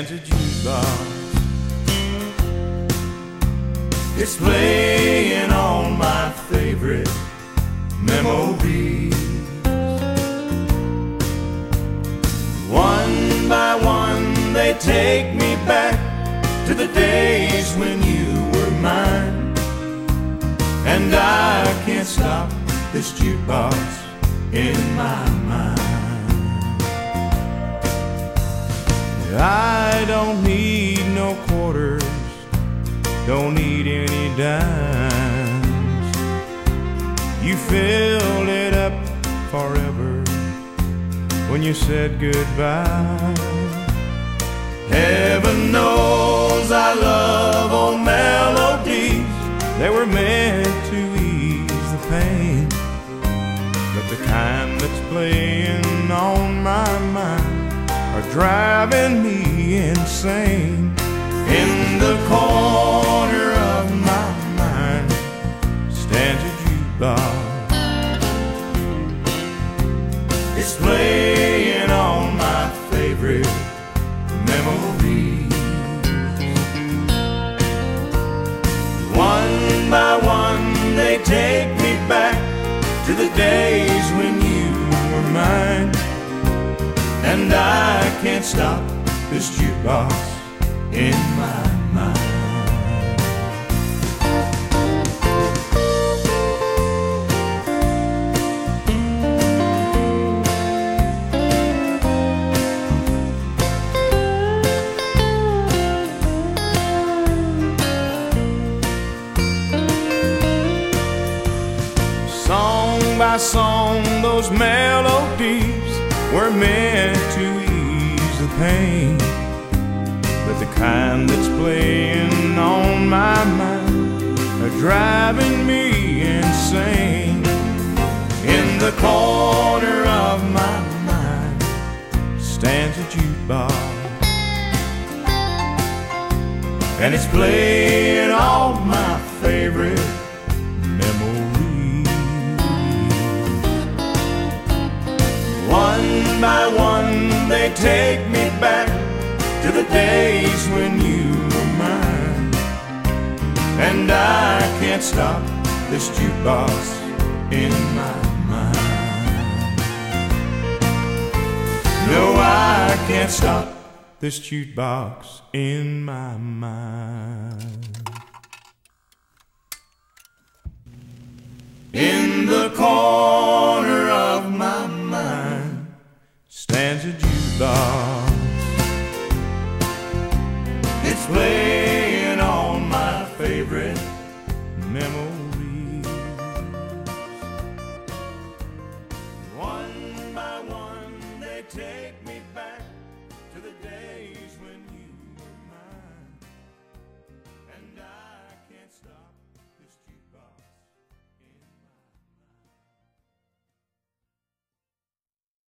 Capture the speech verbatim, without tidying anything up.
stands a jukebox. It's playing all my favorite memories. One by one they take me back to the days when you were mine. And I can't stop this jukebox in my mind. I don't need no quarters, don't need any dimes. You filled it up forever when you said goodbye. Heaven knows I love old melodies. They were meant to ease the pain, but the kind that's playing on my mind are driving me insane. In the corner of my mind stands a jukebox. It's playing all my favorite memories. One by one they take me back to the days when you were mine. And I can't stop this jukebox in my mind. Song by song, those melodies were meant to ease the pain, but the kind that's playing on my mind are driving me insane. In the corner of my mind stands a jukebox, and it's playing all my favorite memories. One by one they take me back to the days when you were mine. And I can't stop this jukebox in my mind. No, I can't stop this jukebox in my mind. In the corner of my mind stands a jukebox. It's playing all my favorite memories.